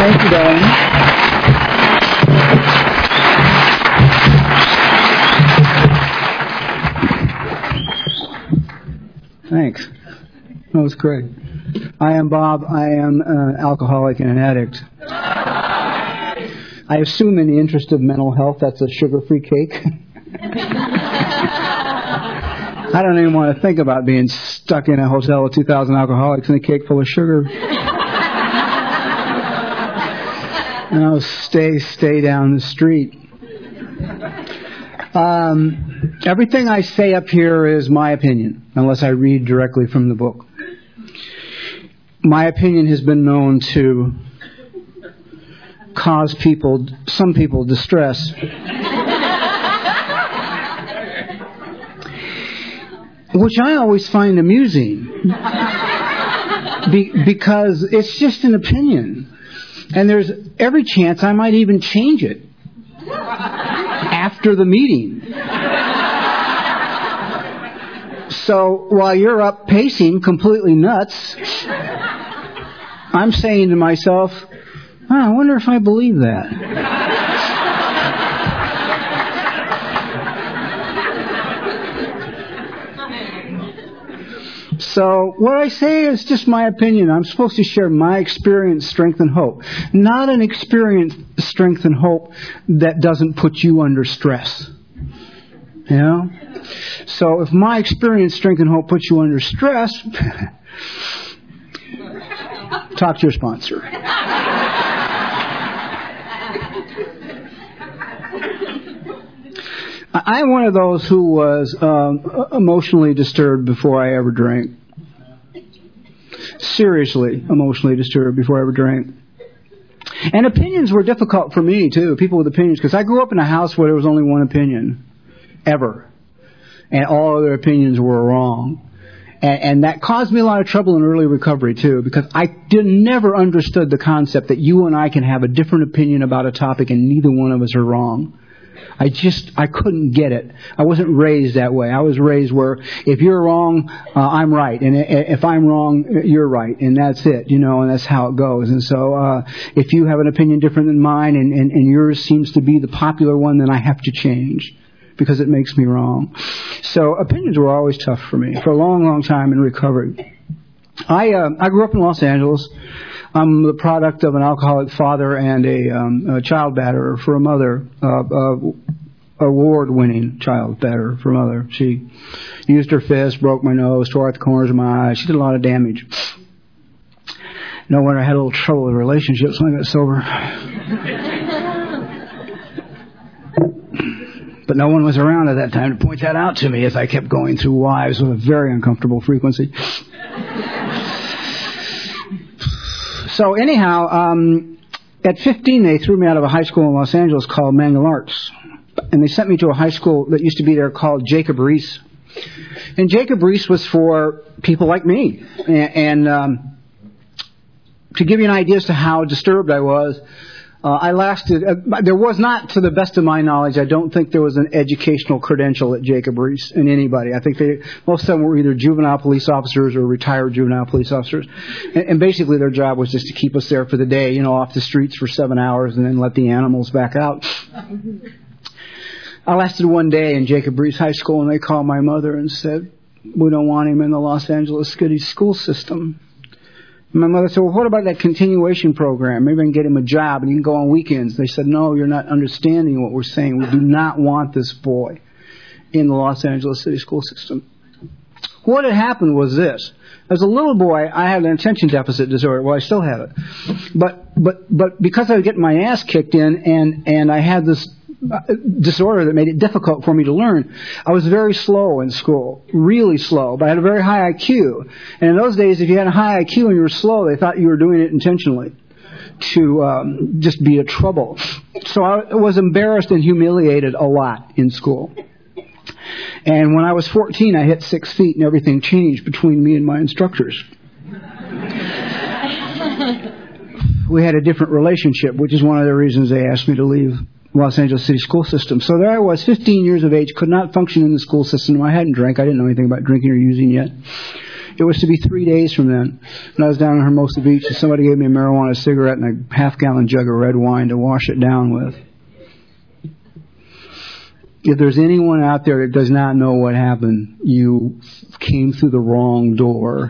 Thank you, darling. Thanks. That was great. I am Bob. I am an alcoholic and an addict. I assume in the interest of mental health, that's a sugar-free cake. I don't even want to think about being stuck in a hotel with 2,000 alcoholics and a cake full of sugar. And I'll stay down the street. Everything I say up here is my opinion, unless I read directly from the book. My opinion has been known to cause some people distress. Which I always find amusing. Because it's just an opinion. And there's every chance I might even change it after the meeting. So while you're up pacing completely nuts, I'm saying to myself, I wonder if I believe that. So what I say is just my opinion. I'm supposed to share my experience, strength, and hope. Not an experience, strength, and hope that doesn't put you under stress. You know? So if my experience, strength, and hope puts you under stress, talk to your sponsor. I'm one of those who was emotionally disturbed before I ever drank. Seriously emotionally disturbed before I ever drank. And opinions were difficult for me, too. People with opinions. Because I grew up in a house where there was only one opinion. Ever. And all other opinions were wrong. And that caused me a lot of trouble in early recovery, too. Because I never understood the concept that you and I can have a different opinion about a topic and neither one of us are wrong. I couldn't get it. I wasn't raised that way. I was raised where if you're wrong, I'm right. And if I'm wrong, you're right. And that's it, you know, and that's how it goes. And so if you have an opinion different than mine and yours seems to be the popular one, then I have to change because it makes me wrong. So opinions were always tough for me for a long, long time in recovery. I grew up in Los Angeles. I'm the product of an alcoholic father and a child batterer for a mother, award-winning child batterer for a mother. She used her fist, broke my nose, tore out the corners of my eyes. She did a lot of damage. No wonder I had a little trouble with relationships when I got sober. But no one was around at that time to point that out to me as I kept going through wives with a very uncomfortable frequency. So anyhow, at 15, they threw me out of a high school in Los Angeles called Manual Arts. And they sent me to a high school that used to be there called Jacob Riis. And Jacob Riis was for people like me. And to give you an idea as to how disturbed I was, I lasted, there was not, to the best of my knowledge, I don't think there was an educational credential at Jacob Riis in anybody. I think most of them were either juvenile police officers or retired juvenile police officers. And basically their job was just to keep us there for the day, you know, off the streets for 7 hours and then let the animals back out. I lasted one day in Jacob Riis High School and they called my mother and said, we don't want him in the Los Angeles City school system. And my mother said, well, what about that continuation program? Maybe I can get him a job and he can go on weekends. They said, no, you're not understanding what we're saying. We do not want this boy in the Los Angeles City school system. What had happened was this. As a little boy, I had an attention deficit disorder. Well, I still have it. But because I was getting my ass kicked in and I had this disorder that made it difficult for me to learn, I was very slow in school, really slow, but I had a very high IQ. And in those days, if you had a high IQ and you were slow, they thought you were doing it intentionally to just be a trouble. So I was embarrassed and humiliated a lot in school. And when I was 14, I hit 6 feet and everything changed between me and my instructors. We had a different relationship, which is one of the reasons they asked me to leave Los Angeles City school system. So there I was, 15 years of age, could not function in the school system. I hadn't drank. I didn't know anything about drinking or using yet. It was to be 3 days from then. And I was down in Hermosa Beach, and somebody gave me a marijuana cigarette and a half-gallon jug of red wine to wash it down with. If there's anyone out there that does not know what happened, you came through the wrong door.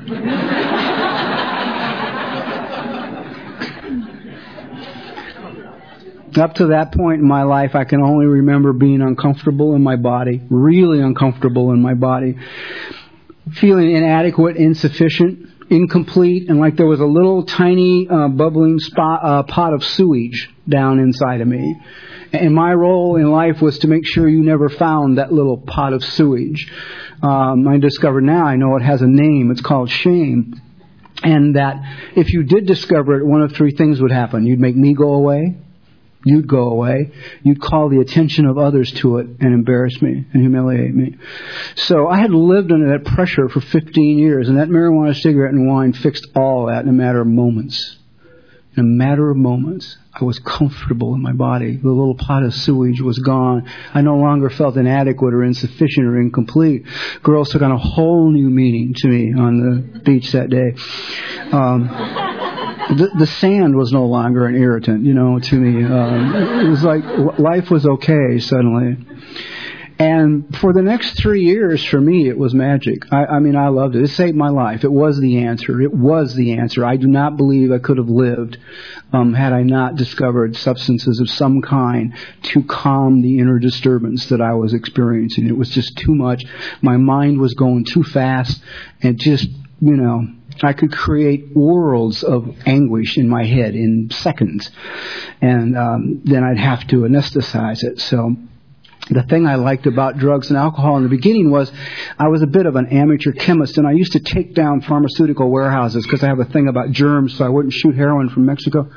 Up to that point in my life, I can only remember being uncomfortable in my body, really uncomfortable in my body, feeling inadequate, insufficient, incomplete, and like there was a little tiny bubbling pot of sewage down inside of me. And my role in life was to make sure you never found that little pot of sewage. I discovered now, I know it has a name. It's called shame. And that if you did discover it, one of three things would happen. You'd make me go away. You'd go away. You'd call the attention of others to it and embarrass me and humiliate me. So I had lived under that pressure for 15 years, and that marijuana, cigarette, and wine fixed all that in a matter of moments. In a matter of moments, I was comfortable in my body. The little pot of sewage was gone. I no longer felt inadequate or insufficient or incomplete. Girls took on a whole new meaning to me on the beach that day. The sand was no longer an irritant, to me. It was like life was okay suddenly. And for the next 3 years, for me, it was magic. I loved it. It saved my life. It was the answer. It was the answer. I do not believe I could have lived had I not discovered substances of some kind to calm the inner disturbance that I was experiencing. It was just too much. My mind was going too fast, and just, I could create worlds of anguish in my head in seconds. And then I'd have to anesthetize it. So the thing I liked about drugs and alcohol in the beginning was I was a bit of an amateur chemist, and I used to take down pharmaceutical warehouses because I have a thing about germs, so I wouldn't shoot heroin from Mexico.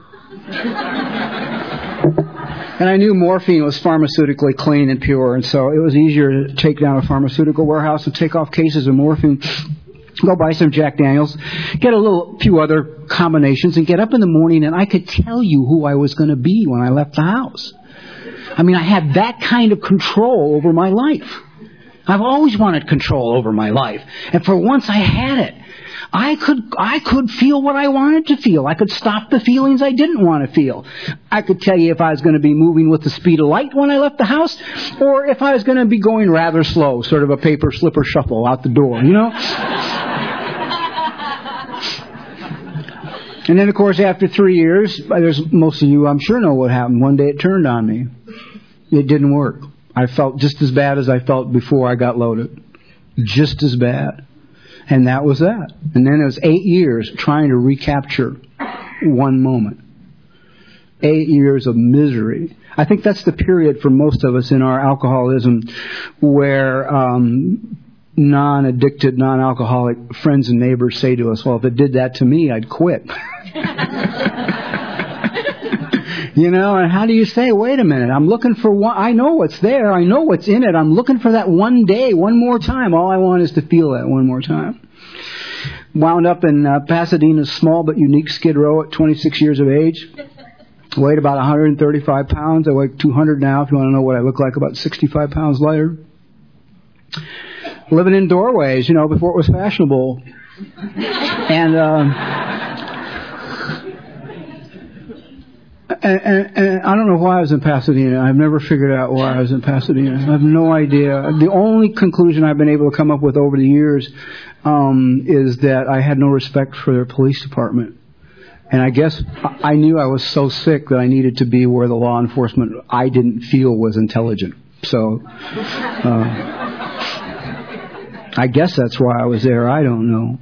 And I knew morphine was pharmaceutically clean and pure, and so it was easier to take down a pharmaceutical warehouse and take off cases of morphine, go buy some Jack Daniels, get a few other combinations, and get up in the morning, and I could tell you who I was going to be when I left the house. I had that kind of control over my life. I've always wanted control over my life. And for once I had it. I could feel what I wanted to feel. I could stop the feelings I didn't want to feel. I could tell you if I was going to be moving with the speed of light when I left the house, or if I was going to be going rather slow, sort of a paper slipper shuffle out the door, And then, of course, after 3 years, most of you, I'm sure, know what happened. One day it turned on me. It didn't work. I felt just as bad as I felt before I got loaded. Just as bad. And that was that. And then it was 8 years trying to recapture one moment. 8 years of misery. I think that's the period for most of us in our alcoholism where non-addicted, non-alcoholic friends and neighbors say to us, well, if it did that to me, I'd quit. And how do you say, wait a minute, I'm looking for one, I know what's there, I know what's in it, I'm looking for that one day, one more time. All I want is to feel that one more time. Wound up in Pasadena's small but unique Skid Row at 26 years of age. Weighed about 135 pounds. I weigh 200 now, if you want to know what I look like, about 65 pounds lighter. Living in doorways, before it was fashionable. And I don't know why I was in Pasadena. I've never figured out why I was in Pasadena. I have no idea. The only conclusion I've been able to come up with over the years is that I had no respect for their police department. And I guess I knew I was so sick that I needed to be where the law enforcement I didn't feel was intelligent. So I guess that's why I was there. I don't know.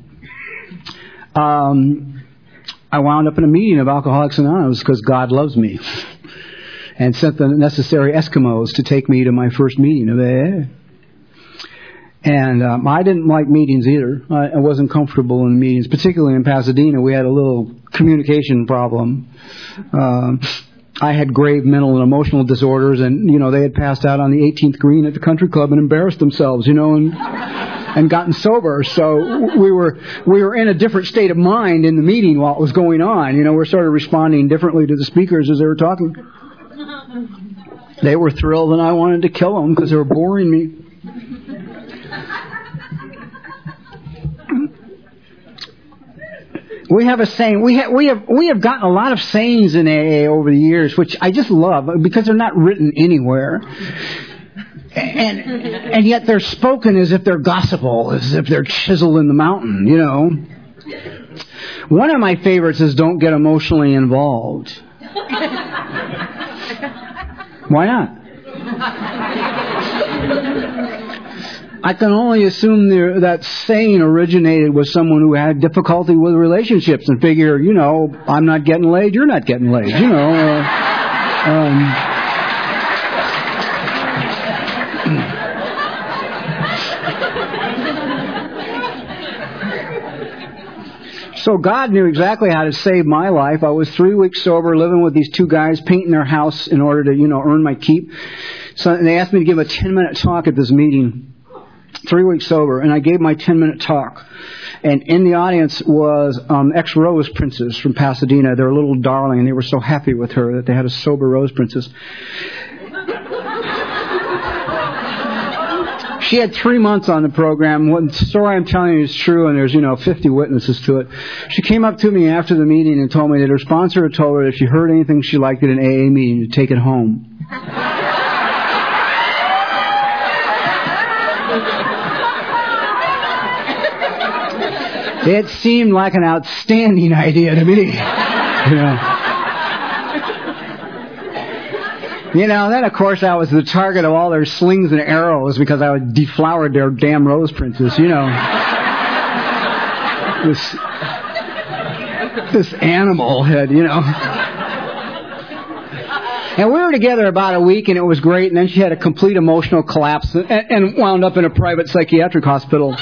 I wound up in a meeting of Alcoholics Anonymous because God loves me and sent the necessary Eskimos to take me to my first meeting of AA. And I didn't like meetings either. I wasn't comfortable in meetings, particularly in Pasadena. We had a little communication problem. I had grave mental and emotional disorders, and, they had passed out on the 18th green at the country club and embarrassed themselves, and gotten sober. So we were in a different state of mind in the meeting while it was going on. We were sort of responding differently to the speakers as they were talking. They were thrilled, and I wanted to kill them because they were boring me. We have a saying. We have gotten a lot of sayings in AA over the years, which I just love because they're not written anywhere, and yet they're spoken as if they're gospel, as if they're chiseled in the mountain. You know. One of my favorites is "Don't get emotionally involved." Why not? I can only assume that saying originated with someone who had difficulty with relationships and figure, you know, I'm not getting laid, you're not getting laid, you know. So God knew exactly how to save my life. I was 3 weeks sober, living with these two guys, painting their house in order to, you know, earn my keep. So they asked me to give a 10-minute talk at this meeting. 3 weeks sober, and I gave my 10-minute talk. And in the audience was ex-Rose Princess from Pasadena. They're a little darling, and they were so happy with her that they had a sober Rose Princess. She had 3 months on the program. What the story I'm telling you is true, and there's, 50 witnesses to it. She came up to me after the meeting and told me that her sponsor had told her that if she heard anything she liked at an AA meeting, to take it home. It seemed like an outstanding idea to me. Then of course I was the target of all their slings and arrows because I had deflowered their damn Rose Princess, This animal head, And we were together about a week, and it was great, and then she had a complete emotional collapse and wound up in a private psychiatric hospital.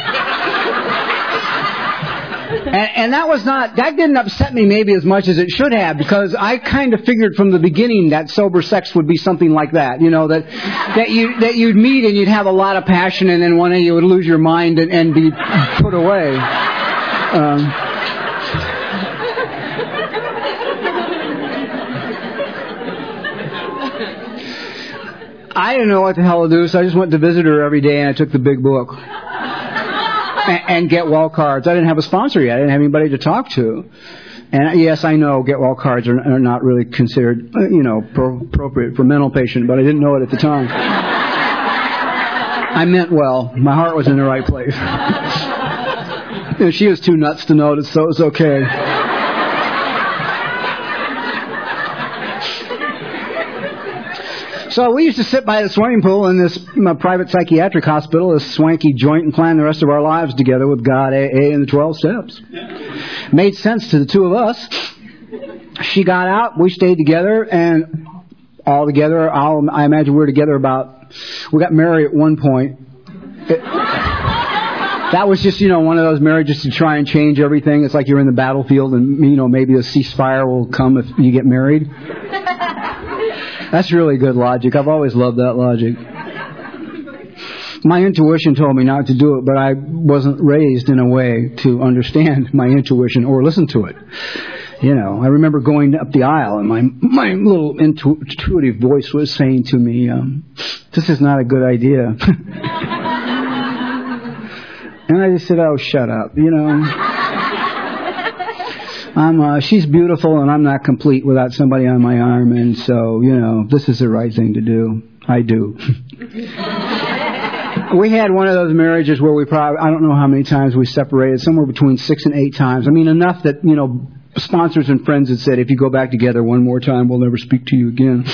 And that didn't upset me maybe as much as it should have, because I kind of figured from the beginning that sober sex would be something like that, that you'd meet and you'd have a lot of passion, and then one day you would lose your mind and be put away. I didn't know what the hell to do, so I just went to visit her every day, and I took the big book. And get well cards. I didn't have a sponsor yet. I didn't have anybody to talk to. And yes, I know get well cards are not really considered, appropriate for mental patient, but I didn't know it at the time. I meant well. My heart was in the right place. She was too nuts to notice, so it was okay. So we used to sit by the swimming pool in this private psychiatric hospital, this swanky joint, and plan the rest of our lives together with God, AA, and the 12 steps. Made sense to the two of us. She got out, we stayed together, and all together, I imagine we were together we got married at one point. That was just, one of those marriages to try and change everything. It's like you're in the battlefield and, maybe a ceasefire will come if you get married. That's really good logic. I've always loved that logic. My intuition told me not to do it, but I wasn't raised in a way to understand my intuition or listen to it. I remember going up the aisle and my little intuitive voice was saying to me, this is not a good idea. And I just said, oh, shut up, she's beautiful and I'm not complete without somebody on my arm, and so, this is the right thing to do. I do. We had one of those marriages where I don't know how many times we separated, somewhere between 6 and 8 times. I mean, enough that, sponsors and friends had said, if you go back together one more time, we'll never speak to you again.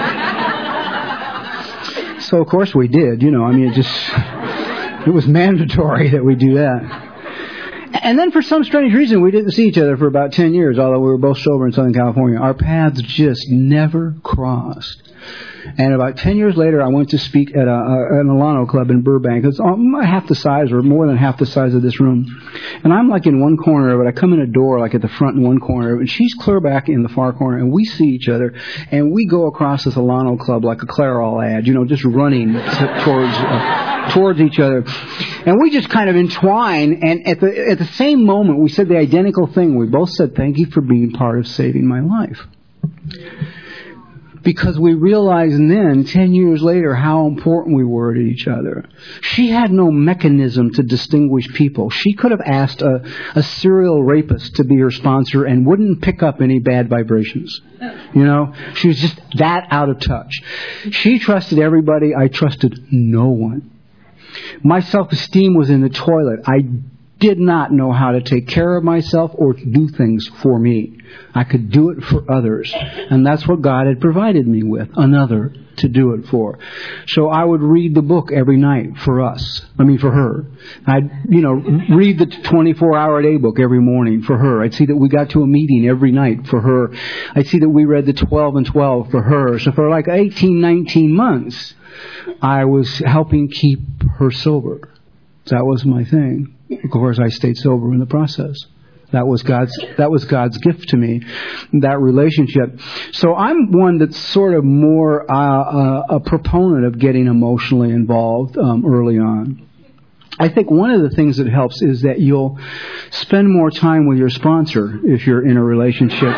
So, of course, we did, it was mandatory that we do that. And then for some strange reason, we didn't see each other for about 10 years, although we were both sober in Southern California. Our paths just never crossed. And about 10 years later, I went to speak at an Alano Club in Burbank. It's half the size, or more than half the size of this room. And I'm like in one corner of it. I come in a door like at the front in one corner, and she's clear back in the far corner. And we see each other, and we go across this Alano Club like a Clairol ad, just running towards each other. And we just kind of entwine, and at the same moment, we said the identical thing. We both said, thank you for being part of saving my life. because we realized then, 10 years later, how important we were to each other. She had no mechanism to distinguish people. She could have asked a serial rapist to be her sponsor and wouldn't pick up any bad vibrations. You know, she was just that out of touch. She trusted everybody. I trusted no one. My self-esteem was in the toilet. I did not know how to take care of myself or do things for me. I could do it for others. And that's what God had provided me with, another to do it for. So I would read the book every night for her. I'd, read the 24-hour-a-day book every morning for her. I'd see that we got to a meeting every night for her. I'd see that we read the 12 and 12 for her. So for like 18, 19 months, I was helping keep her sober. That was my thing. Of course, I stayed sober in the process. That was God's gift to me, that relationship. So I'm one that's sort of more a proponent of getting emotionally involved early on. I think one of the things that helps is that you'll spend more time with your sponsor if you're in a relationship.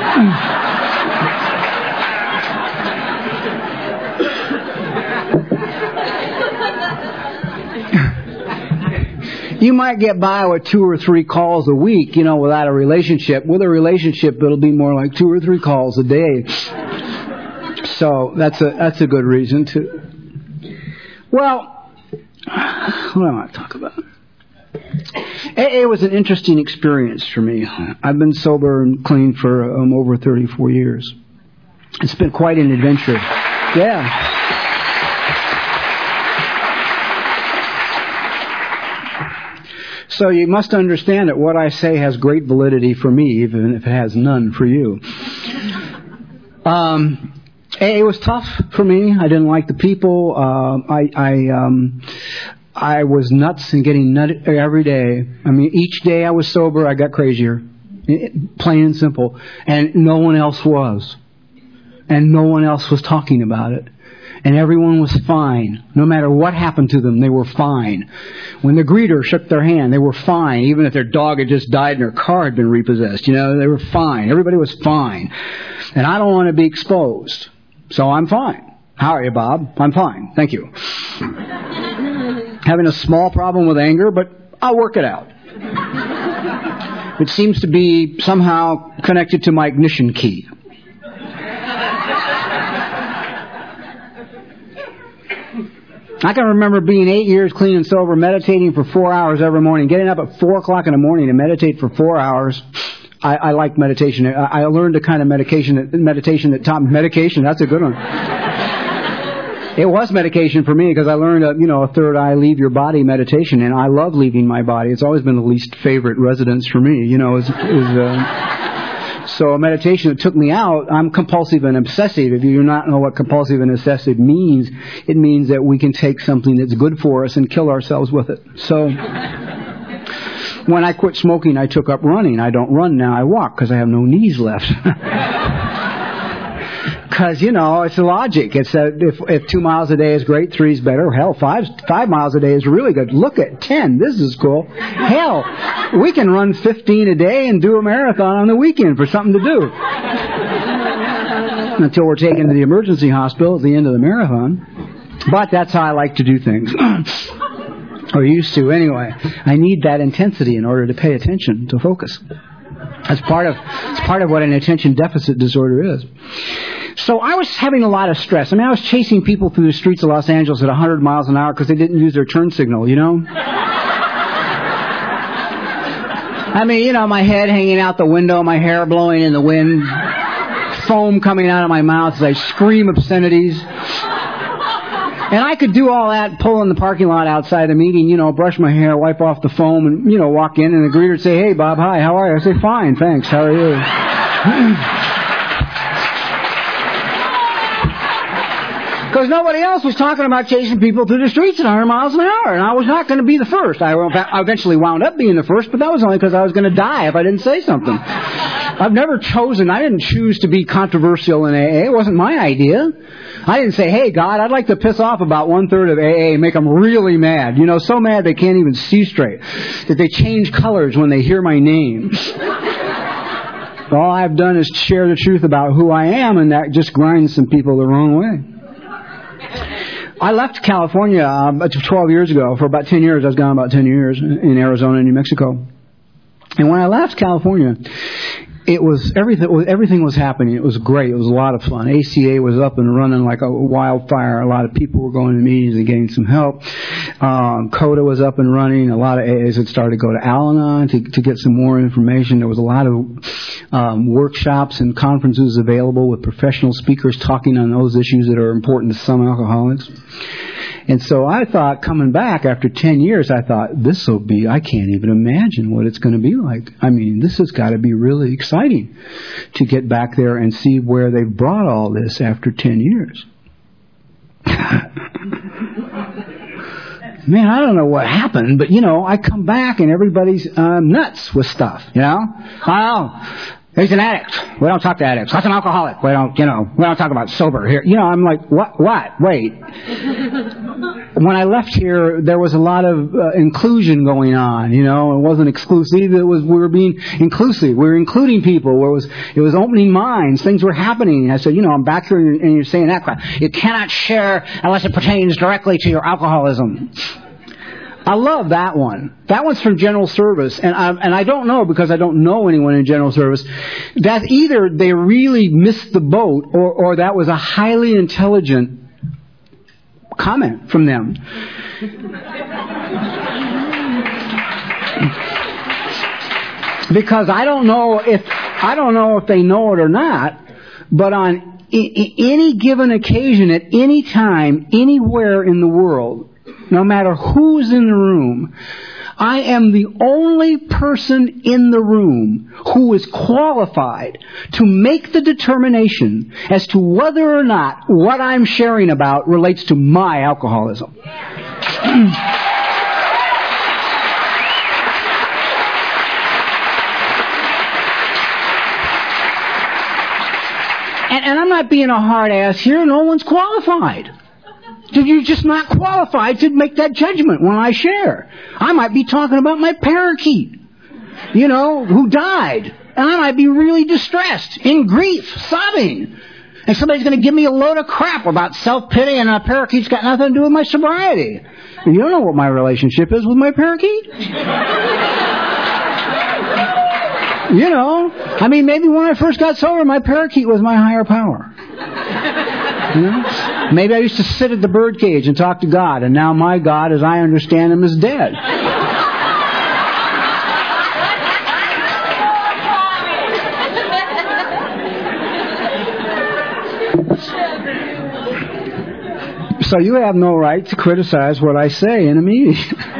You might get by with 2 or 3 calls a week, without a relationship. With a relationship, it'll be more like 2 or 3 calls a day. So that's a good reason to. Well, what do I want to talk about? AA was an interesting experience for me. I've been sober and clean for over 34 years. It's been quite an adventure. Yeah. So you must understand that what I say has great validity for me, even if it has none for you. It was tough for me. I didn't like the people. I was nuts and getting nutted every day. I mean, each day I was sober, I got crazier. Plain and simple. And no one else was. And no one else was talking about it. And everyone was fine. No matter what happened to them, they were fine. When the greeter shook their hand, they were fine. Even if their dog had just died and their car had been repossessed, they were fine. Everybody was fine. And I don't want to be exposed. So I'm fine. How are you, Bob? I'm fine. Thank you. Having a small problem with anger, but I'll work it out. It seems to be somehow connected to my ignition key. I can remember being 8 years clean and sober, meditating for 4 hours every morning, getting up at 4 o'clock in the morning to meditate for 4 hours. I like meditation. I learned a kind of meditation that taught me medication. That's a good one. It was medication for me because I learned a third eye leave your body meditation, and I love leaving my body. It's always been the least favorite residence for me. So a meditation that took me out. I'm compulsive and obsessive. If you do not know what compulsive and obsessive means, it means that we can take something that's good for us and kill ourselves with it. So when I quit smoking, I took up running. I don't run now. I walk because I have no knees left. Because, it's logic. It's if 2 miles a day is great, 3 is better. Hell, 5 miles a day is really good. Look at 10. This is cool. Hell, we can run 15 a day and do a marathon on the weekend for something to do. Until we're taken to the emergency hospital at the end of the marathon. But that's how I like to do things. Or used to, anyway. I need that intensity in order to pay attention, to focus. It's part of what an attention deficit disorder is. So I was having a lot of stress. I mean, I was chasing people through the streets of Los Angeles at 100 miles an hour because they didn't use their turn signal, I mean, my head hanging out the window, my hair blowing in the wind, foam coming out of my mouth as I scream obscenities. And I could do all that, pull in the parking lot outside the meeting, brush my hair, wipe off the foam, and, walk in, and the greeter would say, "Hey, Bob, hi, how are you?" I say, "Fine, thanks, how are you?" Because nobody else was talking about chasing people through the streets at 100 miles an hour, and I was not going to be the first. I eventually wound up being the first, but that was only because I was going to die if I didn't say something. I didn't choose to be controversial in AA. It wasn't my idea. I didn't say, "Hey, God, I'd like to piss off about 1/3 of AA and make them really mad. So mad they can't even see straight. That they change colors when they hear my name." All I've done is share the truth about who I am, and that just grinds some people the wrong way. I left California 12 years ago. For about 10 years, I was gone about 10 years in Arizona and New Mexico. And when I left California, it was everything was happening. It was great. It was a lot of fun. ACA was up and running like a wildfire. A lot of people were going to meetings and getting some help. CODA was up and running. A lot of AAs had started to go to Al-Anon to get some more information. There was a lot of workshops and conferences available with professional speakers talking on those issues that are important to some alcoholics. And so I thought, coming back after 10 years, I thought, I can't even imagine what it's going to be like. I mean, this has got to be really exciting to get back there and see where they've brought all this after 10 years. Man, I don't know what happened, but, I come back and everybody's nuts with stuff, Oh, he's an addict. We don't talk to addicts. That's an alcoholic. We don't talk about sober here. I'm like, what? Wait. When I left here, there was a lot of inclusion going on, It wasn't exclusive. We were being inclusive. We were including people. It was opening minds. Things were happening. And I said, I'm back here and you're saying that crap. You cannot share unless it pertains directly to your alcoholism. I love that one. That one's from General Service, and I don't know, because I don't know anyone in General Service, that either they really missed the boat or that was a highly intelligent comment from them. Because I don't know if they know it or not, but on any given occasion, at any time, anywhere in the world, no matter who's in the room, I am the only person in the room who is qualified to make the determination as to whether or not what I'm sharing about relates to my alcoholism. And I'm not being a hard ass here. No one's qualified. You're just not qualified to make that judgment when I share. I might be talking about my parakeet, who died. And I might be really distressed, in grief, sobbing. And somebody's going to give me a load of crap about self-pity and a parakeet's got nothing to do with my sobriety. You don't know what my relationship is with my parakeet. Maybe when I first got sober, my parakeet was my higher power. Maybe I used to sit at the birdcage and talk to God, and now my God, as I understand him, is dead. So you have no right to criticize what I say in a meeting.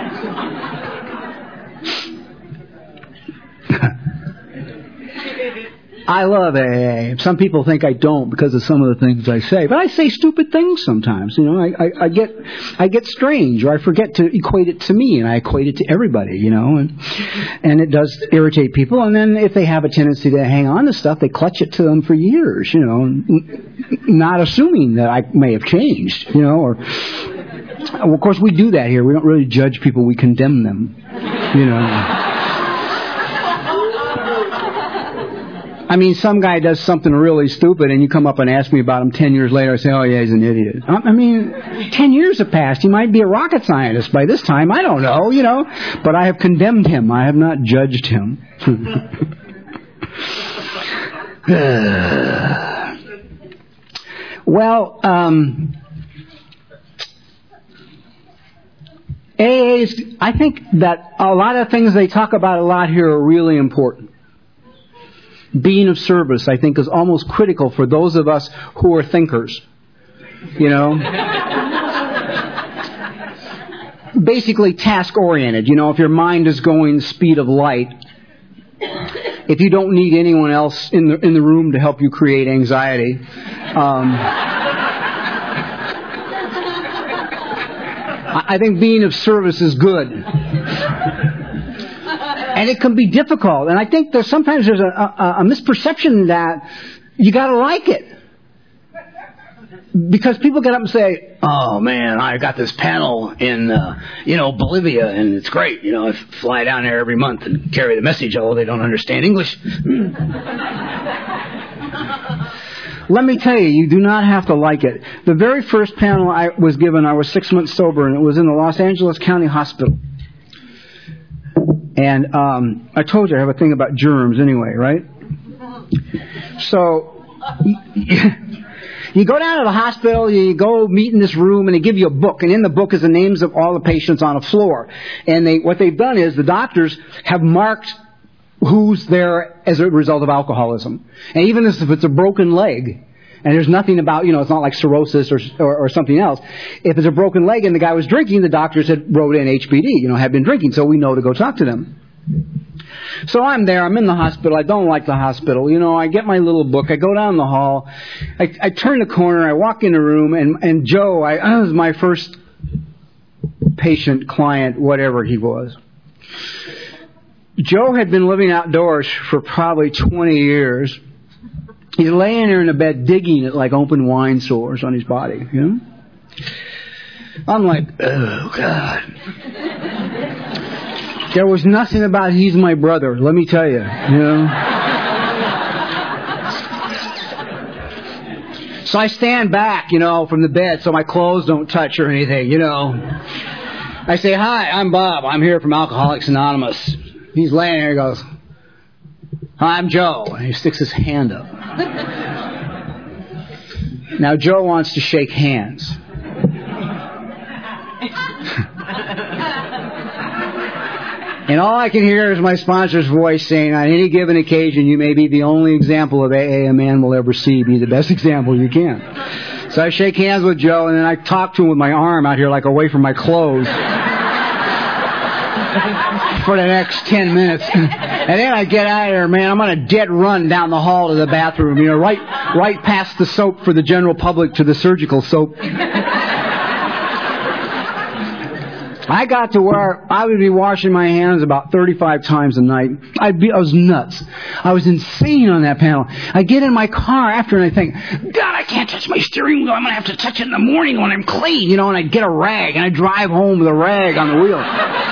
I love AA. Some people think I don't because of some of the things I say, but I say stupid things sometimes. I get strange, or I forget to equate it to me, and I equate it to everybody. And it does irritate people. And then if they have a tendency to hang on to stuff, they clutch it to them for years. Not assuming that I may have changed. Or well, of course we do that here. We don't really judge people; we condemn them. Some guy does something really stupid, and you come up and ask me about him 10 years later. I say, oh, yeah, he's an idiot. 10 years have passed. He might be a rocket scientist by this time. I don't know, But I have condemned him. I have not judged him. Well, AAs, I think that a lot of things they talk about a lot here are really important. Being of service, I think, is almost critical for those of us who are thinkers. Basically task-oriented. If your mind is going the speed of light, if you don't need anyone else in the room to help you create anxiety, I think being of service is good. And it can be difficult. And I think sometimes there's a misperception that you got to like it. because people get up and say, oh man, I got this panel in, Bolivia, and it's great. I fly down there every month and carry the message, although they don't understand English. Let me tell you, you do not have to like it. The very first panel I was given, I was 6 months sober, and it was in the Los Angeles County Hospital. And I told you I have a thing about germs anyway, right? So you go down to the hospital, you go meet in this room, and they give you a book. And in the book is the names of all the patients on the floor. And what they've done is the doctors have marked who's there as a result of alcoholism. And even if it's a broken leg, and there's nothing about, it's not like cirrhosis or something else. If it's a broken leg and the guy was drinking, the doctors had wrote in HBD, had been drinking, so we know to go talk to them. So I'm there, I'm in the hospital, I don't like the hospital, I get my little book, I go down the hall, I turn the corner, I walk in the room, and Joe, I was my first patient, client, whatever he was. Joe had been living outdoors for probably 20 years. He's laying there in the bed digging at like open wine sores on his body, I'm like, oh, God. There was nothing about he's my brother, let me tell you, So I stand back, from the bed so my clothes don't touch or anything, I say, hi, I'm Bob. I'm here from Alcoholics Anonymous. He's laying there, he goes, hi, I'm Joe. And he sticks his hand up. Now, Joe wants to shake hands. And all I can hear is my sponsor's voice saying, on any given occasion, you may be the only example of AA a man will ever see. Be the best example you can. So I shake hands with Joe, and then I talk to him with my arm out here, like away from my clothes, for the next 10 minutes. And then I get out of there, man. I'm on a dead run down the hall to the bathroom, right past the soap for the general public to the surgical soap. I got to where I would be washing my hands about 35 times a night. I was nuts. I was insane on that panel. I get in my car after and I think, God, I can't touch my steering wheel. I'm going to have to touch it in the morning when I'm clean, and I get a rag and I drive home with a rag on the wheel.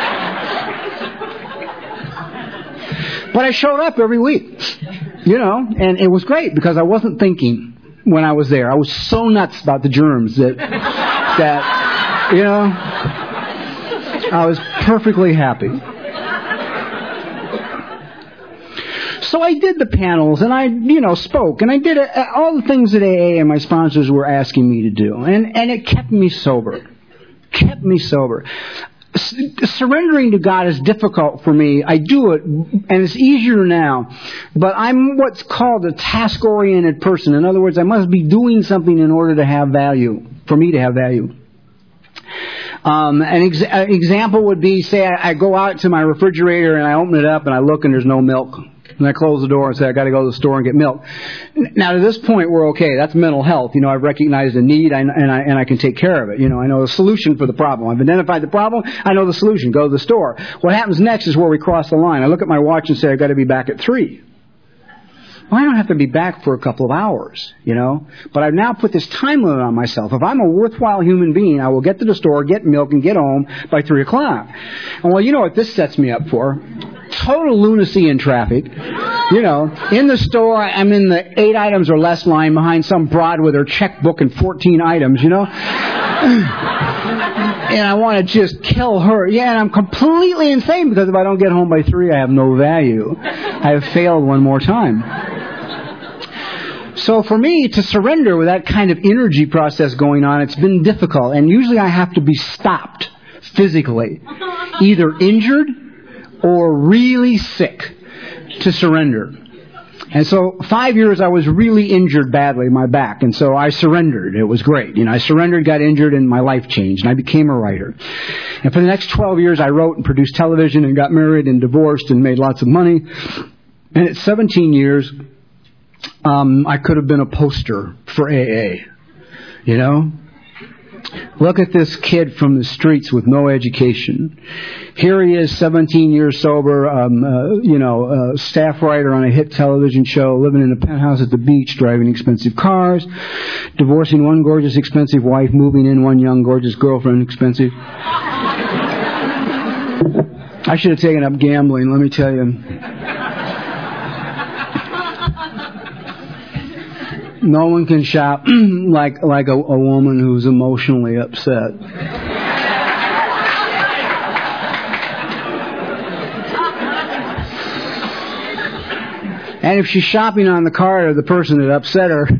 But I showed up every week, and it was great because I wasn't thinking when I was there. I was so nuts about the germs that I was perfectly happy. So I did the panels, and I, spoke, and I did all the things that AA and my sponsors were asking me to do, and it kept me sober. Surrendering to God is difficult for me. I do it, and it's easier now. But I'm what's called a task-oriented person. In other words, I must be doing something in order to have value, for me to have value. An example would be, say, I go out to my refrigerator and I open it up and I look and there's no milk. And I close the door and say, I got to go to the store and get milk. Now, to this point, we're okay. That's mental health. I've recognized a need and I can take care of it. I know the solution for the problem. I've identified the problem. I know the solution. Go to the store. What happens next is where we cross the line. I look at my watch and say, I've got to be back at 3. Well, I don't have to be back for a couple of hours, But I've now put this time limit on myself. If I'm a worthwhile human being, I will get to the store, get milk, and get home by 3 o'clock. And well, you know what this sets me up for? Total lunacy in traffic. In the store, I'm in the 8 items or less line behind some broad with her checkbook and 14 items, And I want to just kill her. Yeah, and I'm completely insane because if I don't get home by 3, I have no value. I have failed one more time. So for me to surrender with that kind of energy process going on, it's been difficult. And usually I have to be stopped physically, either injured or really sick to surrender. And so 5 years I was really injured badly, my back, and so I surrendered. It was great. I surrendered, got injured, and my life changed, and I became a writer. And for the next 12 years I wrote and produced television and got married and divorced and made lots of money. And at 17 years, I could have been a poster for AA, Look at this kid from the streets with no education. Here he is, 17 years sober, staff writer on a hit television show, living in a penthouse at the beach, driving expensive cars, divorcing one gorgeous, expensive wife, moving in one young, gorgeous girlfriend, expensive. I should have taken up gambling, let me tell you. No one can shop like a woman who's emotionally upset. And if she's shopping on the card of the person that upset her,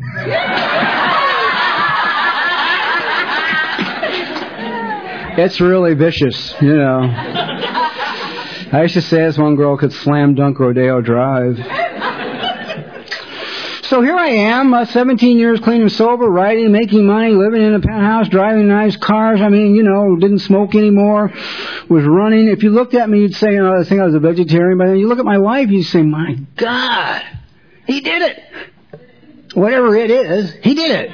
it's really vicious, you know. I used to say this one girl could slam dunk Rodeo Drive. So here I am, 17 years clean and sober, writing, making money, living in a penthouse, driving nice cars. I mean, didn't smoke anymore, was running. If you looked at me, you'd say, I think I was a vegetarian. But then you look at my life, you'd say, my God, he did it. Whatever it is, he did it.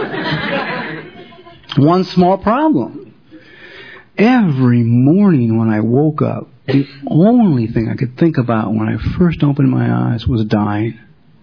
One small problem. Every morning when I woke up, the only thing I could think about when I first opened my eyes was dying.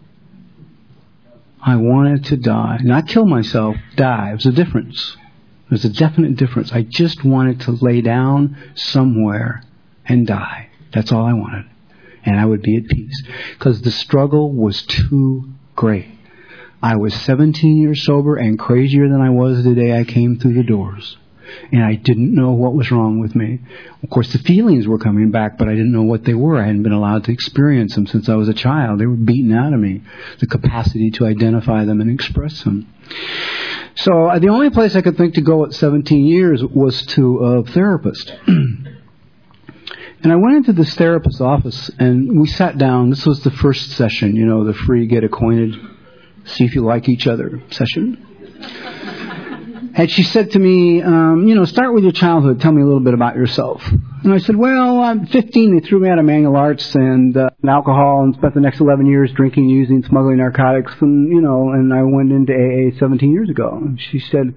I wanted to die. Not kill myself, die. There's a difference. There's a definite difference. I just wanted to lay down somewhere and die. That's all I wanted. And I would be at peace. Because the struggle was too great. I was 17 years sober and crazier than I was the day I came through the doors. And I didn't know what was wrong with me. Of course, the feelings were coming back, but I didn't know what they were. I hadn't been allowed to experience them since I was a child. They were beaten out of me, the capacity to identify them and express them. So the only place I could think to go at 17 years was to a therapist. And I went into this therapist's office, and we sat down. This was the first session, the free get acquainted, see if you like each other session. And she said to me, start with your childhood. Tell me a little bit about yourself. And I said, well, I'm 15. They threw me out of manual arts and alcohol and spent the next 11 years drinking, using, smuggling narcotics. And I went into AA 17 years ago. And she said,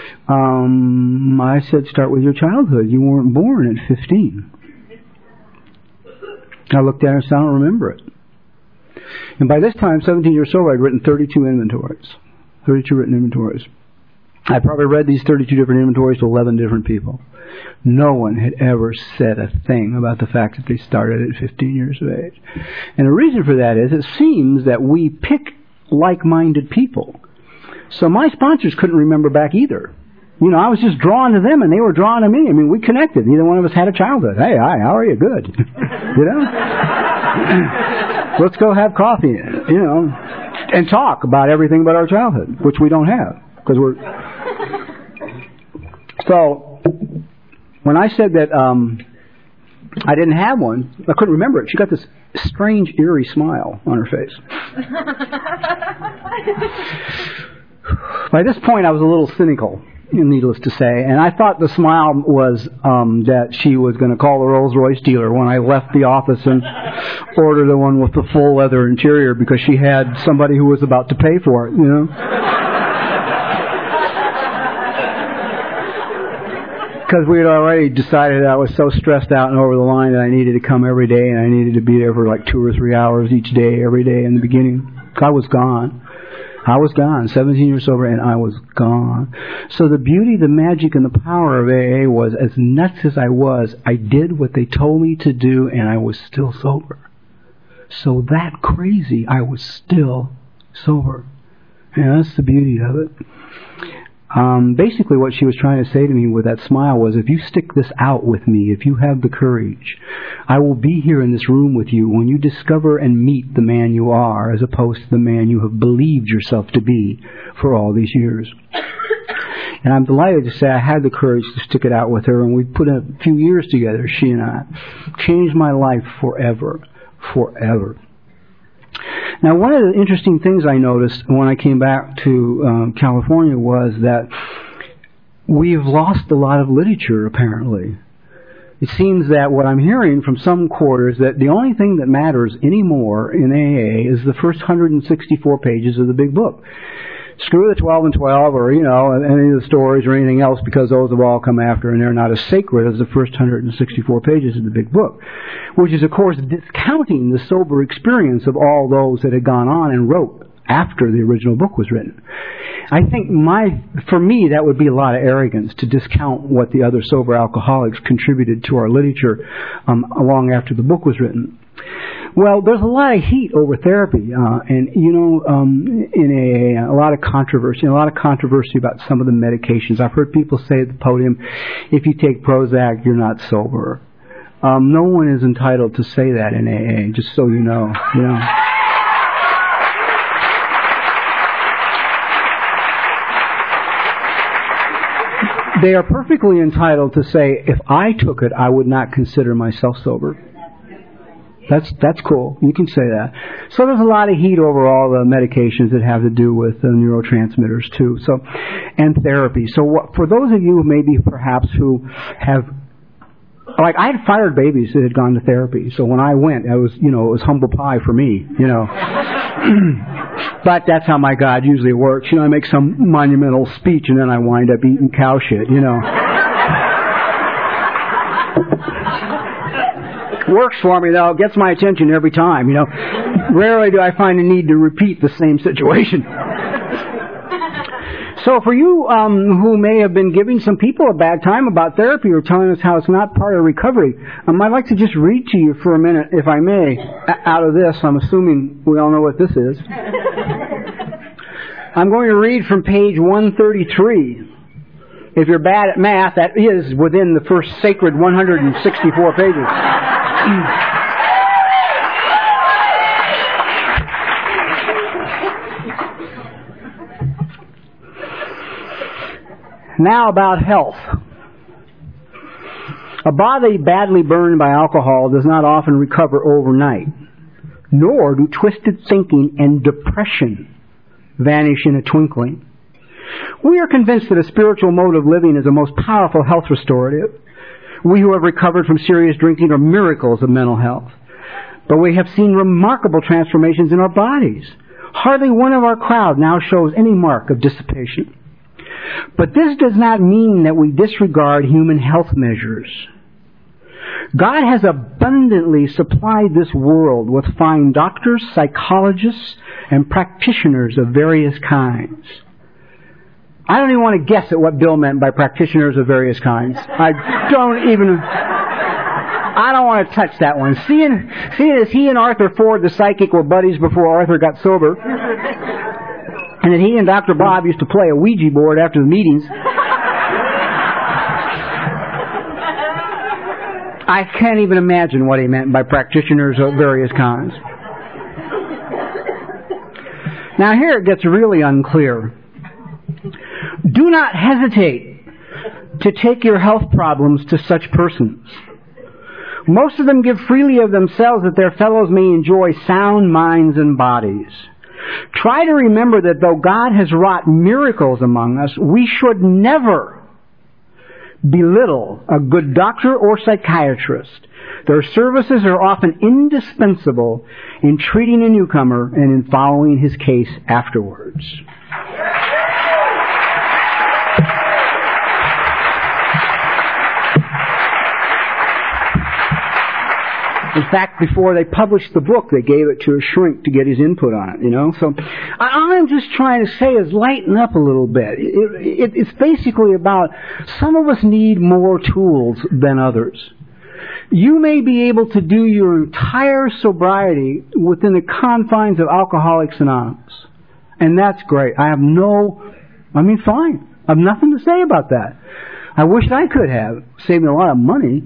I said, start with your childhood. You weren't born at 15. I looked at her and said, I don't remember it. And by this time, 17 years sober, I'd written 32 inventories. 32 written inventories. I probably read these 32 different inventories to 11 different people. No one had ever said a thing about the fact that they started at 15 years of age. And the reason for that is it seems that we pick like-minded people. So my sponsors couldn't remember back either. I was just drawn to them and they were drawn to me. I mean, we connected. Neither one of us had a childhood. Hey, hi, how are you? Good. Let's go have coffee, and talk about everything about our childhood, which we don't have. Because So, when I said that I didn't have one, I couldn't remember it. She got this strange, eerie smile on her face. By this point, I was a little cynical, needless to say, and I thought the smile was that she was going to call the Rolls-Royce dealer when I left the office and order the one with the full leather interior because she had somebody who was about to pay for it, Because we had already decided I was so stressed out and over the line that I needed to come every day, and I needed to be there for like 2 or 3 hours each day, every day in the beginning. I was gone. 17 years sober, and I was gone. So the beauty, the magic, and the power of AA was, as nuts as I was, I did what they told me to do, and I was still sober. So that crazy, I was still sober. And that's the beauty of it. Basically what she was trying to say to me with that smile was, if you stick this out with me, if you have the courage, I will be here in this room with you when you discover and meet the man you are, as opposed to the man you have believed yourself to be for all these years. And I'm delighted to say I had the courage to stick it out with her, and we put a few years together, she and I. Changed my life forever. Forever. Now, one of the interesting things I noticed when I came back to California was that we've lost a lot of literature, apparently. It seems that what I'm hearing from some quarters, that the only thing that matters anymore in AA is the first 164 pages of the big book. Screw the 12 and 12 or, any of the stories or anything else, because those have all come after and they're not as sacred as the first 164 pages of the big book. Which is, of course, discounting the sober experience of all those that had gone on and wrote after the original book was written. I think for me, that would be a lot of arrogance to discount what the other sober alcoholics contributed to our literature long after the book was written. Well, there's a lot of heat over therapy, and in AA, a lot of controversy about some of the medications. I've heard people say at the podium, if you take Prozac, you're not sober. No one is entitled to say that in AA, just so you know. They are perfectly entitled to say, if I took it, I would not consider myself sober. That's cool. You can say that. So there's a lot of heat over all the medications that have to do with neurotransmitters too. So, and therapy. So for those of you maybe perhaps who have, like I had fired babies that had gone to therapy. So when I went, it was humble pie for me, But that's how my God usually works. I make some monumental speech and then I wind up eating cow shit, Works for me, though. Gets my attention every time, Rarely do I find a need to repeat the same situation. So for you who may have been giving some people a bad time about therapy or telling us how it's not part of recovery, I'd like to just read to you for a minute, if I may, out of this. I'm assuming we all know what this is. I'm going to read from page 133. If you're bad at math, that is within the first sacred 164 pages. Now about health. A body badly burned by alcohol does not often recover overnight, nor do twisted thinking and depression vanish in a twinkling. We are convinced that a spiritual mode of living is a most powerful health restorative. We who have recovered from serious drinking are miracles of mental health. But we have seen remarkable transformations in our bodies. Hardly one of our crowd now shows any mark of dissipation. But this does not mean that we disregard human health measures. God has abundantly supplied this world with fine doctors, psychologists, and practitioners of various kinds. I don't even want to guess at what Bill meant by practitioners of various kinds. I don't want to touch that one. Seeing as he and Arthur Ford, the psychic, were buddies before Arthur got sober, and that he and Dr. Bob used to play a Ouija board after the meetings, I can't even imagine what he meant by practitioners of various kinds. Now here it gets really unclear. Do not hesitate to take your health problems to such persons. Most of them give freely of themselves that their fellows may enjoy sound minds and bodies. Try to remember that though God has wrought miracles among us, we should never belittle a good doctor or psychiatrist. Their services are often indispensable in treating a newcomer and in following his case afterwards. In fact, before they published the book, they gave it to a shrink to get his input on it, So I'm just trying to say is lighten up a little bit. It's basically about some of us need more tools than others. You may be able to do your entire sobriety within the confines of Alcoholics Anonymous. And that's great. Fine. I have nothing to say about that. I wish I could have. Saved me a lot of money.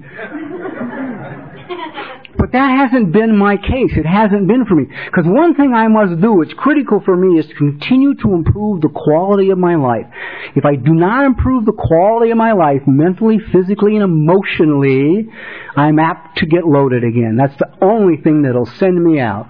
But that hasn't been my case. It hasn't been for me. Because one thing I must do, it's critical for me, is to continue to improve the quality of my life. If I do not improve the quality of my life, mentally, physically, and emotionally, I'm apt to get loaded again. That's the only thing that'll send me out.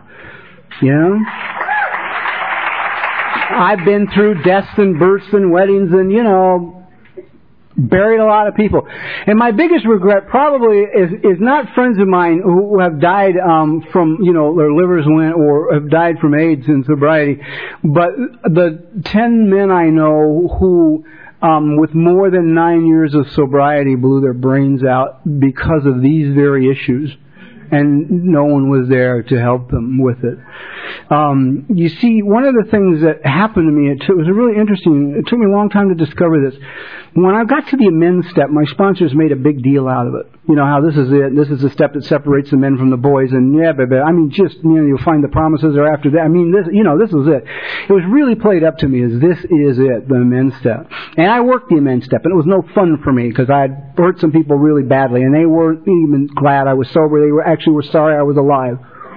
I've been through deaths and births and weddings and, Buried a lot of people. And my biggest regret probably is not friends of mine who have died from, their livers went or have died from AIDS and sobriety, but the 10 men I know who, with more than 9 years of sobriety, blew their brains out because of these very issues. And no one was there to help them with it. You see, one of the things that happened to me, it was really interesting. It took me a long time to discover this. When I got to the amends step, my sponsors made a big deal out of it. You know, how this is it. This is the step that separates the men from the boys. And you'll find the promises are after that. This was it. It was really played up to me as this is it, the amends step. And I worked the amends step, and it was no fun for me because I had hurt some people really badly, and they weren't even glad I was sober. They were sorry I was alive.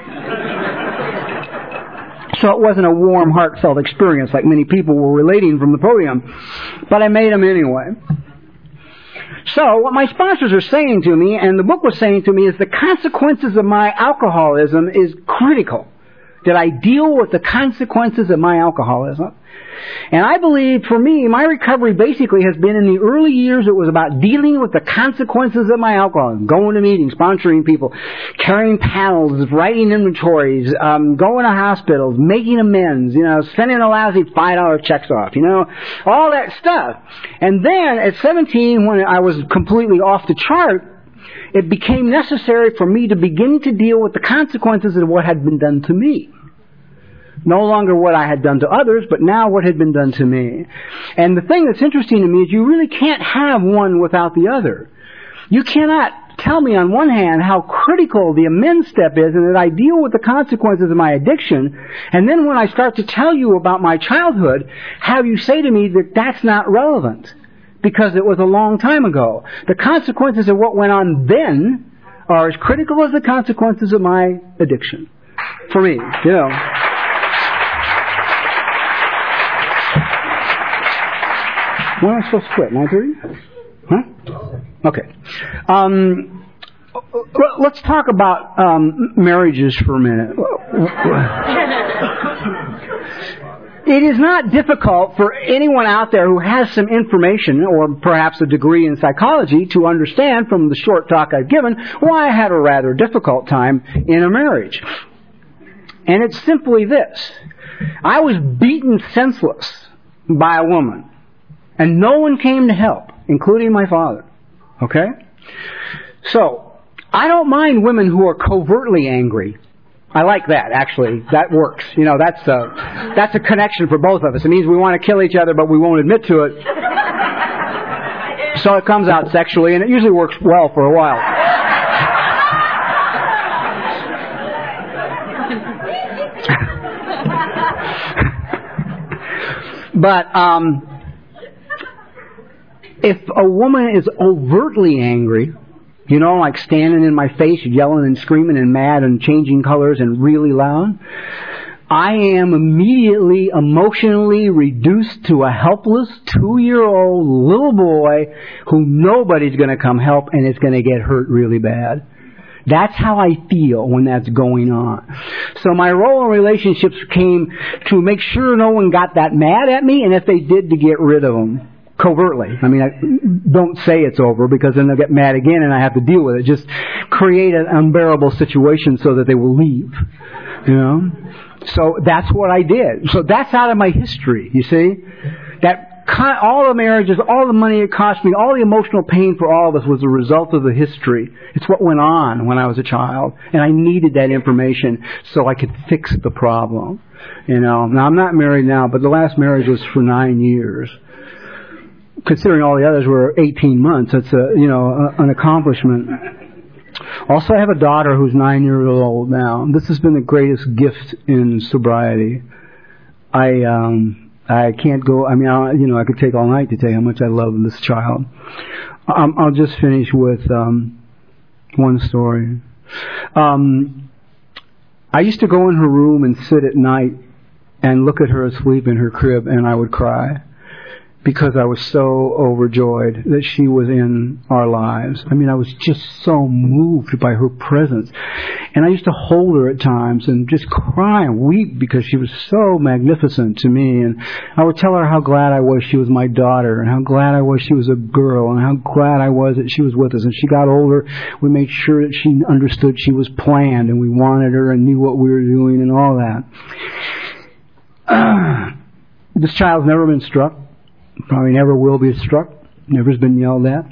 So it wasn't a warm, heartfelt experience like many people were relating from the podium. But I made them anyway. So what my sponsors are saying to me, and the book was saying to me, is the consequences of my alcoholism is critical. That I deal with the consequences of my alcoholism. And I believe, for me, my recovery basically has been in the early years, it was about dealing with the consequences of my alcoholism. Going to meetings, sponsoring people, carrying panels, writing inventories, going to hospitals, making amends, sending a lousy $5 checks off, all that stuff. And then at 17, when I was completely off the chart, it became necessary for me to begin to deal with the consequences of what had been done to me. No longer what I had done to others, but now what had been done to me. And the thing that's interesting to me is you really can't have one without the other. You cannot tell me on one hand how critical the amends step is and that I deal with the consequences of my addiction, and then when I start to tell you about my childhood, have you say to me that that's not relevant because it was a long time ago. The consequences of what went on then are as critical as the consequences of my addiction. For me, When am I supposed to quit? 9:30? Huh? Okay. Let's talk about marriages for a minute. It is not difficult for anyone out there who has some information or perhaps a degree in psychology to understand from the short talk I've given why I had a rather difficult time in a marriage. And it's simply this. I was beaten senseless by a woman. And no one came to help, including my father. Okay? So, I don't mind women who are covertly angry. I like that, actually. That works. That's a connection for both of us. It means we want to kill each other, but we won't admit to it. So it comes out sexually, and it usually works well for a while. But, if a woman is overtly angry, like standing in my face, yelling and screaming and mad and changing colors and really loud, I am immediately emotionally reduced to a helpless 2-year-old little boy who nobody's going to come help and is going to get hurt really bad. That's how I feel when that's going on. So my role in relationships came to make sure no one got that mad at me, and if they did, to get rid of them. Covertly. I don't say it's over because then they'll get mad again and I have to deal with it. Just create an unbearable situation so that they will leave. So that's what I did. So that's out of my history, you see. All the marriages, all the money it cost me, all the emotional pain for all of us was a result of the history. It's what went on when I was a child. And I needed that information so I could fix the problem. Now I'm not married now, but the last marriage was for 9 years. Considering all the others were 18 months, it's an accomplishment. Also, I have a daughter who's 9 years old now. This has been the greatest gift in sobriety. I can't go. I could take all night to tell you how much I love this child. I'll just finish with one story. I used to go in her room and sit at night and look at her asleep in her crib, and I would cry. because I was so overjoyed that she was in our lives. I mean, I was just so moved by her presence. And I used to hold her at times and just cry and weep because she was so magnificent to me. And I would tell her how glad I was she was my daughter, and how glad I was she was a girl, and how glad I was that she was with us. And she got older, we made sure that she understood she was planned, and we wanted her and knew what we were doing and all that. This child's never been struck. Probably never will be struck. Never's been yelled at.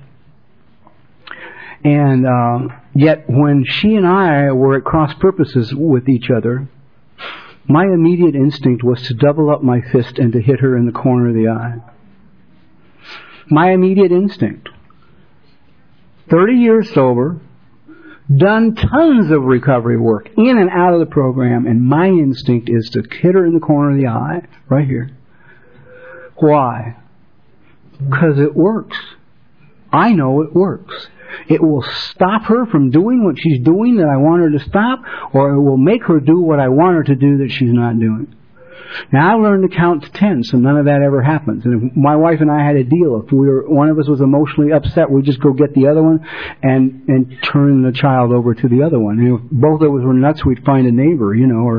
And yet when she and I were at cross purposes with each other, my immediate instinct was to double up my fist and to hit her in the corner of the eye. My immediate instinct. 30 years sober, done tons of recovery work in and out of the program, and my instinct is to hit her in the corner of the eye, right here. Why? Because it works. I know it works. It will stop her from doing what she's doing that I want her to stop, or it will make her do what I want her to do that she's not doing. Now, I learned to count to 10, so none of that ever happens. And if my wife and I had a deal. If one of us was emotionally upset, we'd just go get the other one and turn the child over to the other one. And if both of us were nuts, we'd find a neighbor,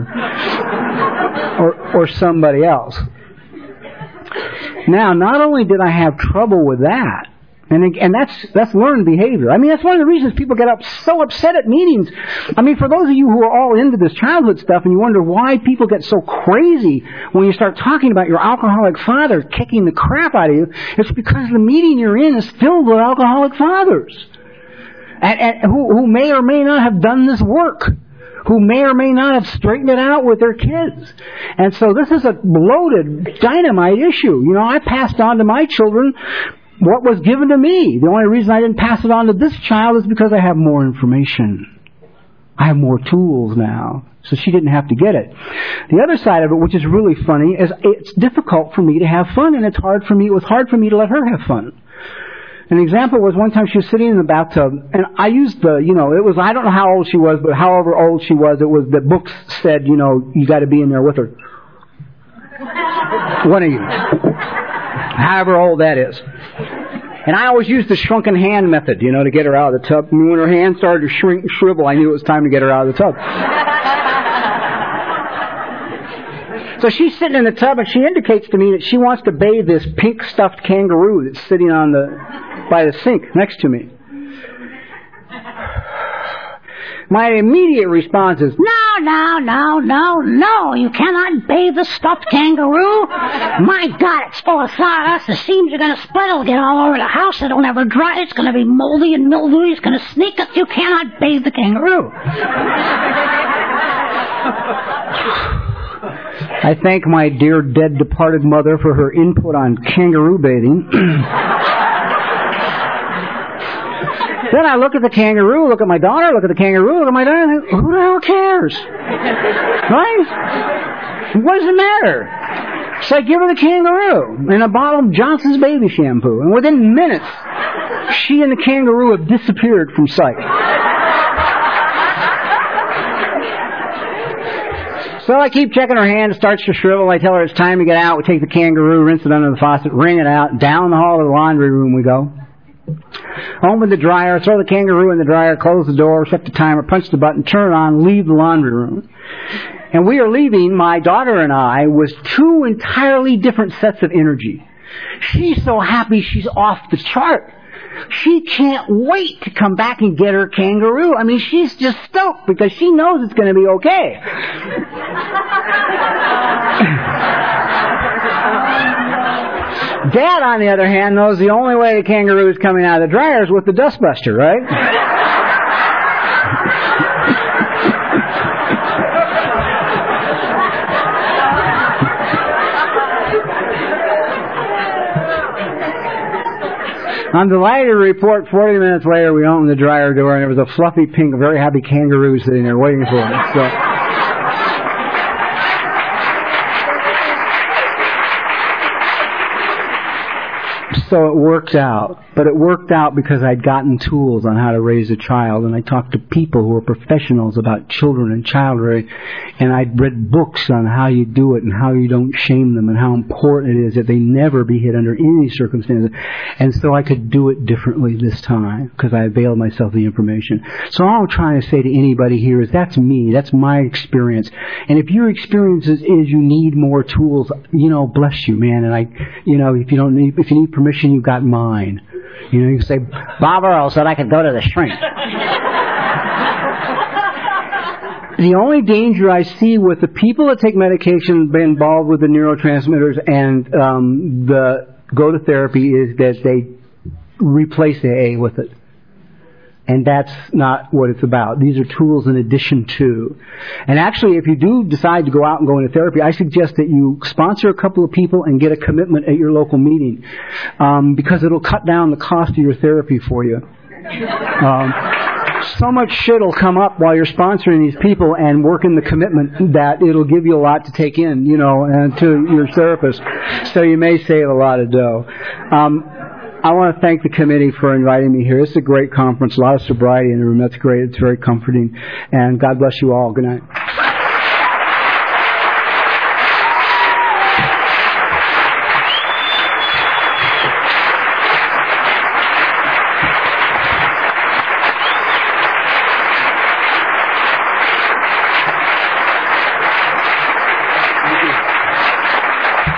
or somebody else. Now, not only did I have trouble with that, and that's learned behavior. I mean, that's one of the reasons people get so upset at meetings. I mean, for those of you who are all into this childhood stuff and you wonder why people get so crazy when you start talking about your alcoholic father kicking the crap out of you, it's because the meeting you're in is filled with alcoholic fathers, and who may or may not have done this work, who may or may not have straightened it out with their kids. And so this is a loaded dynamite issue. I passed on to my children what was given to me. The only reason I didn't pass it on to this child is because I have more information. I have more tools now. So she didn't have to get it. The other side of it, which is really funny, is it's difficult for me to have fun, and it was hard for me to let her have fun. An example was one time she was sitting in the bathtub, and I used it was, I don't know how old she was, but however old she was, it was the books said, you got to be in there with her. One of you. However old that is. And I always used the shrunken hand method, to get her out of the tub. And when her hand started to shrink and shrivel, I knew it was time to get her out of the tub. So she's sitting in the tub, and she indicates to me that she wants to bathe this pink stuffed kangaroo that's sitting by the sink next to me. My immediate response is, no, you cannot bathe the stuffed kangaroo. My God, it's full of sawdust. The seams are going to split. It'll get all over the house. It'll never dry. It's going to be moldy and mildewy. It's going to sneak us. You cannot bathe the kangaroo. I thank my dear dead departed mother for her input on kangaroo bathing. Then I look at the kangaroo, look at my daughter, look at the kangaroo, look at my daughter, and think, who the hell cares? Right? What does it matter? So I give her the kangaroo and a bottle of Johnson's baby shampoo. And within minutes, she and the kangaroo have disappeared from sight. So I keep checking her hand. It starts to shrivel. I tell her it's time to get out. We take the kangaroo, rinse it under the faucet, wring it out. Down the hall to the laundry room we go. Open the dryer, throw the kangaroo in the dryer, close the door, set the timer, punch the button, turn it on, leave the laundry room. And we are leaving, my daughter and I, with two entirely different sets of energy. She's so happy she's off the chart. She can't wait to come back and get her kangaroo. I mean, she's just stoked because she knows it's going to be okay. Dad, on the other hand, knows the only way the kangaroo is coming out of the dryer is with the dustbuster, right? I'm delighted to report 40 minutes later we opened the dryer door and there was a fluffy pink, very happy kangaroo sitting there waiting for us. so it worked out. But it worked out because I'd gotten tools on how to raise a child, and I talked to people who were professionals about children and child rearing, and I'd read books on how you do it and how you don't shame them and how important it is that they never be hit under any circumstances. And so I could do it differently this time because I availed myself of the information. So all I'm trying to say to anybody here is that's me. That's my experience. And if your experience is you need more tools, bless you, man. And if you need permission, you've got mine. You can say, Bob Earl said I could go to the shrink. The only danger I see with the people that take medication involved with the neurotransmitters and go to therapy is that they replace AA with it. And that's not what it's about. These are tools in addition to. And actually, if you do decide to go out and go into therapy, I suggest that you sponsor a couple of people and get a commitment at your local meeting, because it'll cut down the cost of your therapy for you. So much shit will come up while you're sponsoring these people and working the commitment that it'll give you a lot to take in, and to your therapist. So you may save a lot of dough. I want to thank the committee for inviting me here. This is a great conference. A lot of sobriety in the room. That's great. It's very comforting. And God bless you all. Good night.